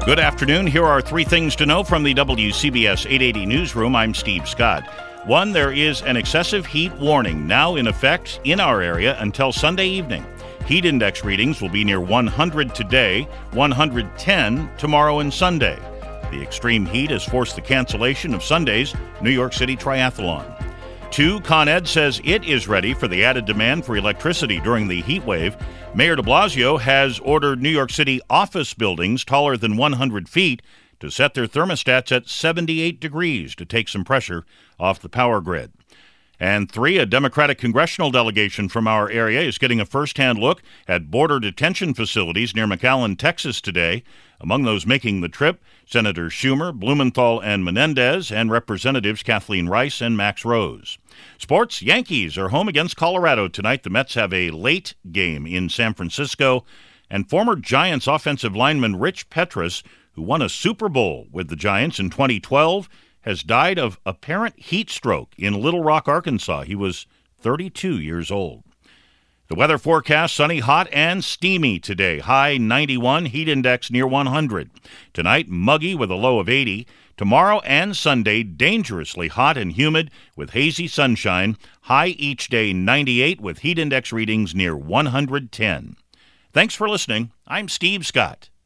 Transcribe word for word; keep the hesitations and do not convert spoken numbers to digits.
Good afternoon. Here are three things to know from the W C B S eight eighty newsroom. I'm Steve Scott. One, there is an excessive heat warning now in effect in our area until Sunday evening. Heat index readings will be near one hundred today, one hundred ten tomorrow and Sunday. The extreme heat has forced the cancellation of Sunday's New York City Triathlon. Two, Con Ed says it is ready for the added demand for electricity during the heat wave. Mayor de Blasio has ordered New York City office buildings taller than one hundred feet to set their thermostats at seventy-eight degrees to take some pressure off the power grid. And three, a Democratic congressional delegation from our area is getting a first-hand look at border detention facilities near McAllen, Texas today. Among those making the trip, Senators Schumer, Blumenthal, and Menendez, and Representatives Kathleen Rice and Max Rose. Sports, Yankees are home against Colorado tonight. The Mets have a late game in San Francisco. And former Giants offensive lineman Rich Petrus, who won a Super Bowl with the Giants in twenty twelve, has died of apparent heat stroke in Little Rock, Arkansas. He was thirty-two years old. The weather forecast, sunny, hot, and steamy today. High ninety-one, heat index near one hundred. Tonight, muggy with a low of eighty. Tomorrow and Sunday, dangerously hot and humid with hazy sunshine. High each day ninety-eight with heat index readings near one hundred ten. Thanks for listening. I'm Steve Scott.